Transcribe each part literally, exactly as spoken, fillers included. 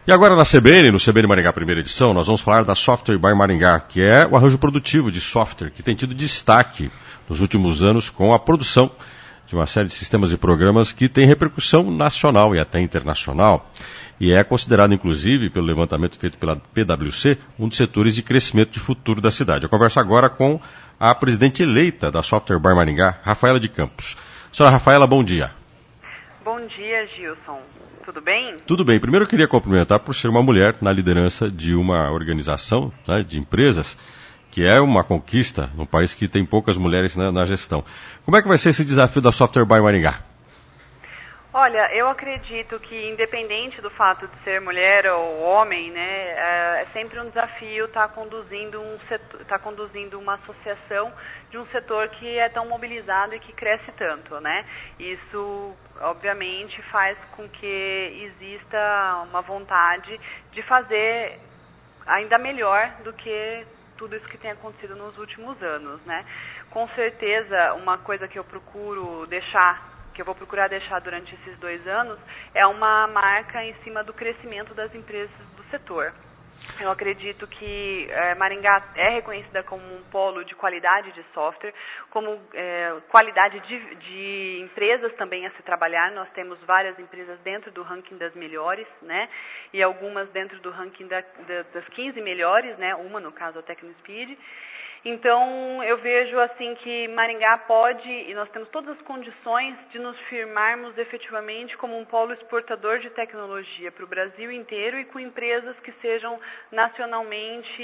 E agora na C B N, no C B N Maringá primeira edição, nós vamos falar da Software by Maringá, que é o arranjo produtivo de software que tem tido destaque nos últimos anos com a produção de uma série de sistemas e programas que tem repercussão nacional e até internacional. E é considerado, inclusive, pelo levantamento feito pela P W C, um dos setores de crescimento de futuro da cidade. Eu converso agora com a presidente eleita da Software by Maringá, Rafaela de Campos. Senhora Rafaela, bom dia. Bom dia, Gilson. Tudo bem? Tudo bem. Primeiro eu queria cumprimentar por ser uma mulher na liderança de uma organização, né, de empresas, que é uma conquista num país que tem poucas mulheres na, na gestão. Como é que vai ser esse desafio da Software by Maringá? Olha, eu acredito que independente do fato de ser mulher ou homem, né, é sempre um desafio estar conduzindo, um setor, estar conduzindo uma associação de um setor que é tão mobilizado e que cresce tanto, né? Isso, obviamente, faz com que exista uma vontade de fazer ainda melhor do que tudo isso que tem acontecido nos últimos anos, né? Com certeza, uma coisa que eu procuro deixar, que eu vou procurar deixar durante esses dois anos, é uma marca em cima do crescimento das empresas do setor. Eu acredito que é, Maringá é reconhecida como um polo de qualidade de software, como é, qualidade de, de empresas também a se trabalhar. Nós temos várias empresas dentro do ranking das melhores, né? E algumas dentro do ranking da, da, das quinze melhores, né? Uma, no caso, a TecnoSpeed. Então, eu vejo assim que Maringá pode, e nós temos todas as condições de nos firmarmos efetivamente como um polo exportador de tecnologia para o Brasil inteiro e com empresas que sejam nacionalmente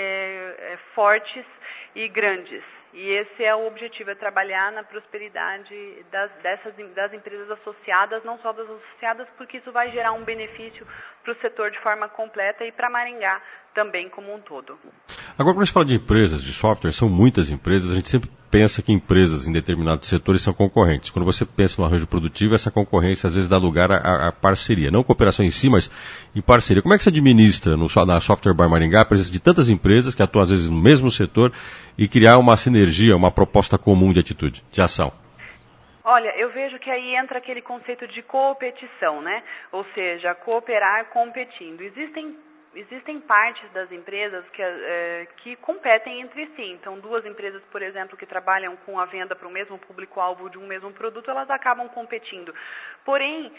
é, é, fortes e grandes. E esse é o objetivo, é trabalhar na prosperidade das, dessas, das empresas associadas, não só das associadas, porque isso vai gerar um benefício para o setor de forma completa e para Maringá também como um todo. Agora, quando a gente fala de empresas, de software, são muitas empresas, a gente sempre pensa que empresas em determinados setores são concorrentes. Quando você pensa no arranjo produtivo, essa concorrência às vezes dá lugar à, à parceria, não cooperação em si, mas em parceria. Como é que você administra no, na Software by Maringá a presença de tantas empresas que atuam às vezes no mesmo setor e criar uma sinergia, uma proposta comum de atitude, de ação? Olha, eu vejo que aí entra aquele conceito de competição, né? Ou seja, cooperar competindo. Existem Existem partes das empresas que, é, que competem entre si. Então, duas empresas, por exemplo, que trabalham com a venda para o mesmo público-alvo de um mesmo produto, elas acabam competindo. Porém,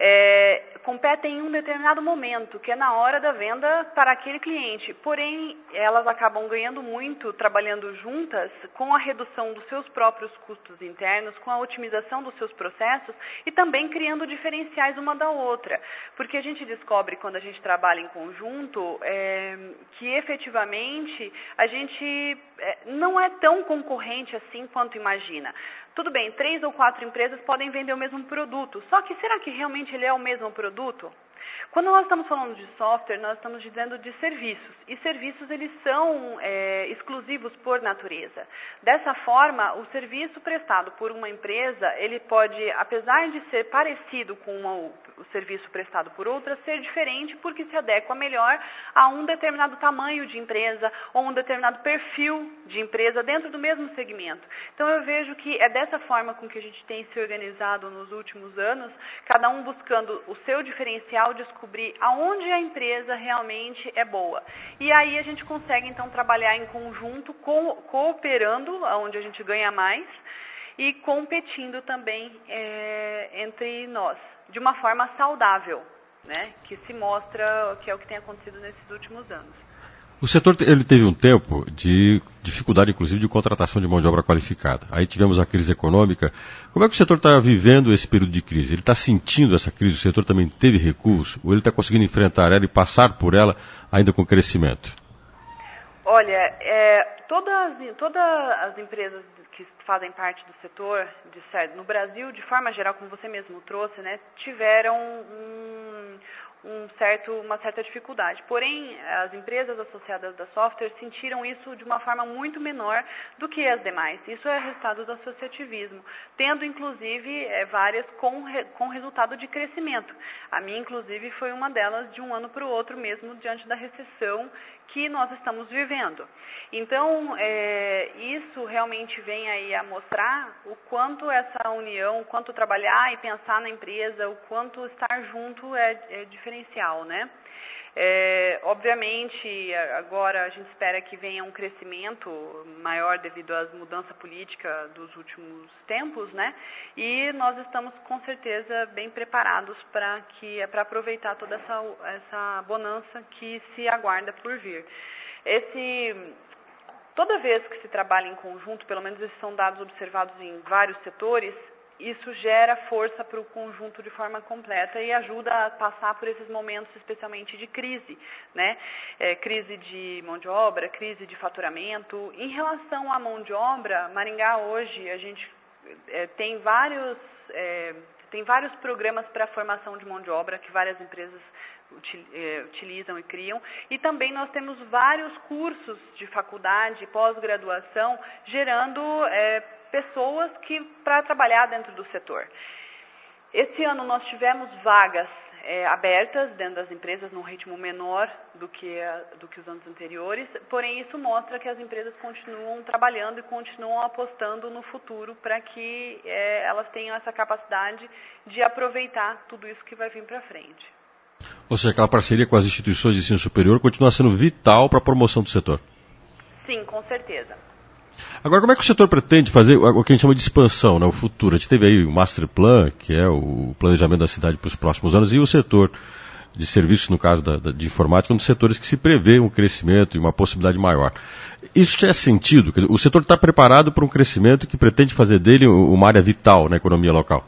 é, competem em um determinado momento, que é na hora da venda para aquele cliente. Porém, elas acabam ganhando muito trabalhando juntas com a redução dos seus próprios custos internos, com a otimização dos seus processos e também criando diferenciais uma da outra. Porque a gente descobre, quando a gente trabalha em conjunto, É, que efetivamente a gente é, não é tão concorrente assim quanto imagina. Tudo bem, três ou quatro empresas podem vender o mesmo produto, só que será que realmente ele é o mesmo produto? Quando nós estamos falando de software, nós estamos dizendo de serviços, e serviços eles são é, exclusivos por natureza. Dessa forma, o serviço prestado por uma empresa, ele pode, apesar de ser parecido com uma, o serviço prestado por outra, ser diferente porque se adequa melhor a um determinado tamanho de empresa ou um determinado perfil de empresa dentro do mesmo segmento. Então eu vejo que é dessa forma com que a gente tem se organizado nos últimos anos, cada um buscando o seu diferencial, descobrir aonde a empresa realmente é boa. E aí a gente consegue, então, trabalhar em conjunto, co- cooperando, onde a gente ganha mais, e competindo também é, entre nós, de uma forma saudável, né? Que se mostra que é o que tem acontecido nesses últimos anos. O setor ele teve um tempo de dificuldade, inclusive, de contratação de mão de obra qualificada. Aí tivemos a crise econômica. Como é que o setor está vivendo esse período de crise? Ele está sentindo essa crise? O setor também teve recurso? Ou ele está conseguindo enfrentar ela e passar por ela ainda com crescimento? Olha, é, todas, todas as empresas que fazem parte do setor, de, no Brasil, de forma geral, como você mesmo trouxe, né, tiveram um... Um certo, uma certa dificuldade. Porém, as empresas associadas da software sentiram isso de uma forma muito menor do que as demais. Isso é resultado do associativismo, tendo, inclusive, é, várias com, com resultado de crescimento. A minha, inclusive, foi uma delas de um ano para o outro mesmo, diante da recessão que nós estamos vivendo. Então, é, isso realmente vem aí a mostrar o quanto essa união, o quanto trabalhar e pensar na empresa, o quanto estar junto é, é diferencial, né? É, obviamente, agora a gente espera que venha um crescimento maior devido às mudanças políticas dos últimos tempos, né? E nós estamos com certeza bem preparados para que para aproveitar toda essa, essa bonança que se aguarda por vir. Esse Toda vez que se trabalha em conjunto, pelo menos esses são dados observados em vários setores, isso gera força para o conjunto de forma completa e ajuda a passar por esses momentos, especialmente de crise, né? É, crise de mão de obra, crise de faturamento. Em relação à mão de obra, Maringá hoje a gente é, tem vários é, tem vários programas para a formação de mão de obra que várias empresas utilizam e criam, e também nós temos vários cursos de faculdade, pós-graduação, gerando é, pessoas que para trabalhar dentro do setor. Esse ano nós tivemos vagas é, abertas dentro das empresas num ritmo menor do que, do que os anos anteriores, porém isso mostra que as empresas continuam trabalhando e continuam apostando no futuro para que é, elas tenham essa capacidade de aproveitar tudo isso que vai vir para frente. Ou seja, aquela parceria com as instituições de ensino superior continua sendo vital para a promoção do setor. Sim, com certeza. Agora, como é que o setor pretende fazer o que a gente chama de expansão, né, o futuro? A gente teve aí o Master Plan, que é o planejamento da cidade para os próximos anos, e o setor de serviços, no caso da, da, de informática, um dos setores que se prevê um crescimento e uma possibilidade maior. Isso já é sentido? Quer dizer, o setor está preparado para um crescimento que pretende fazer dele uma área vital na economia local?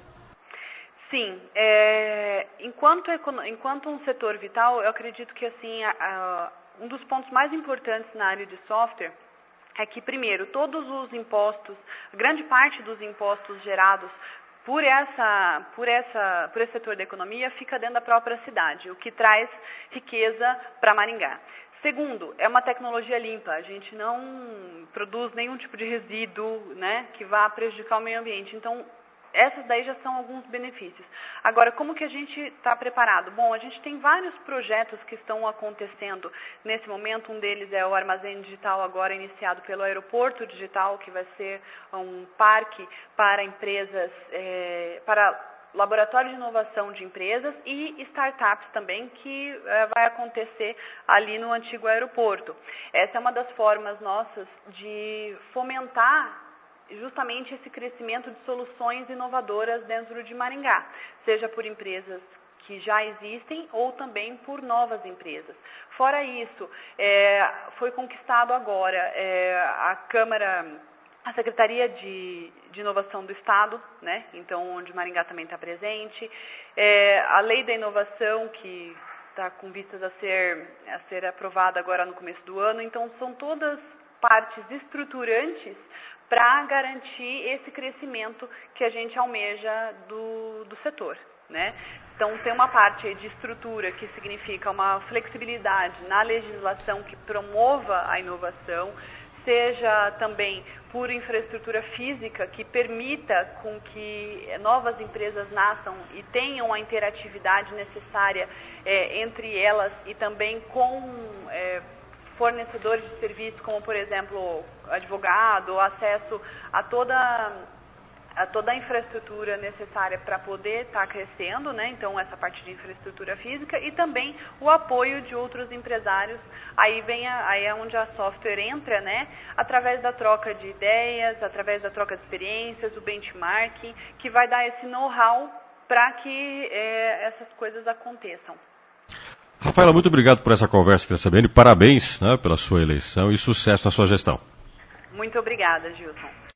Sim. É, enquanto, enquanto um setor vital, eu acredito que assim, a, a, um dos pontos mais importantes na área de software é que, primeiro, todos os impostos, grande parte dos impostos gerados por, essa, por, essa, por esse setor da economia fica dentro da própria cidade, o que traz riqueza para Maringá. Segundo, é uma tecnologia limpa, a gente não produz nenhum tipo de resíduo, né, que vá prejudicar o meio ambiente. Então, essas daí já são alguns benefícios. Agora, como que a gente está preparado? Bom, a gente tem vários projetos que estão acontecendo nesse momento. Um deles é o Armazém Digital, agora iniciado pelo Aeroporto Digital, que vai ser um parque para empresas, é, para laboratório de inovação de empresas e startups também, que é, vai acontecer ali no antigo aeroporto. Essa é uma das formas nossas de fomentar justamente esse crescimento de soluções inovadoras dentro de Maringá, seja por empresas que já existem ou também por novas empresas. Fora isso, é, foi conquistado agora é, a Câmara, a Secretaria de, de Inovação do Estado, né? Então, onde Maringá também está presente, é, a Lei da Inovação, que está com vistas a ser, a ser aprovada agora no começo do ano. Então, são todas partes estruturantes para garantir esse crescimento que a gente almeja do, do setor, né? Então, tem uma parte de estrutura que significa uma flexibilidade na legislação que promova a inovação, seja também por infraestrutura física que permita com que novas empresas nasçam e tenham a interatividade necessária é, entre elas e também com é, fornecedores de serviços, como, por exemplo, advogado, acesso a toda, a toda a infraestrutura necessária para poder estar crescendo, né? Então, essa parte de infraestrutura física e também o apoio de outros empresários. Aí, vem a, aí é onde a software entra, né? Através da troca de ideias, através da troca de experiências, o benchmarking, que vai dar esse know-how para que é, essas coisas aconteçam. Rafaela, muito obrigado por essa conversa aqui na C B N. Parabéns, né, pela sua eleição e sucesso na sua gestão. Muito obrigada, Gilson.